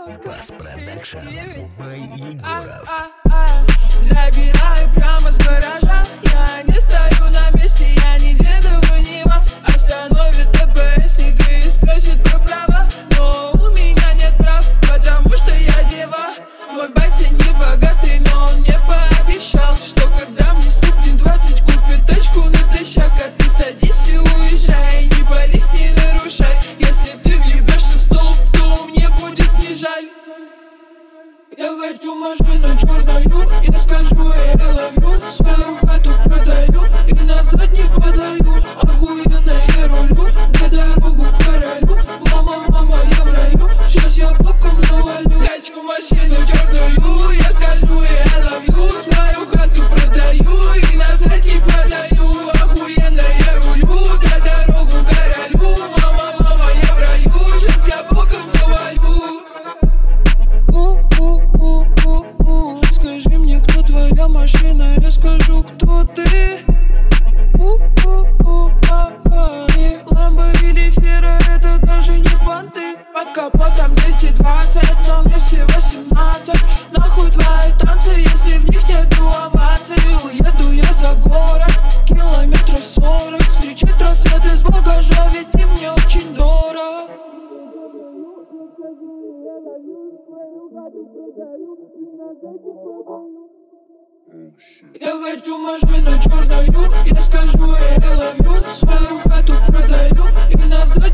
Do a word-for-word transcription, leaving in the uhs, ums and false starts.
Постпродакшн by Егоров. а, а, а. Забираю прямо с гаража. Я не стою на месте, я не дедова Нива. Остановит ДПСник и спросит про право. Но у меня нет прав, потому что я дева. Мой батя не богатый, но он мне пообещал, что когда мне стукнет двадцать, купит тачку натощак. А ты садись и уезжай, не пались, не нарушай. Если ты въебешься в столб, то мне будет не жаль. Я хочу машину черную, я скажу I love you. Свою хату продаю и назад не подаю. Охуенно я рулю, на дорогу к королю. Мама, мама, я в раю, сейчас я боком навалю. Хочу машину черную, я скажу I love you. Свою хату продаю и назад не подаю. Охуенно я рулю, на дорогу к королю. Мама, мама, я в раю, сейчас я боком навалю. Скажи мне, кто твоя машина, я скажу, кто ты. Ламбо или Фера, это даже не понты. Под капотом двести двадцать, но мне всего семнадцать. Нахуй твои танцы, если в них нету оваций. Уеду я за город, километров сорок. Встречать рассвет из багажа, ведь ты мне очень дорог. Я хочу машину черную, я скажу I love you. Свою хату продаю и назад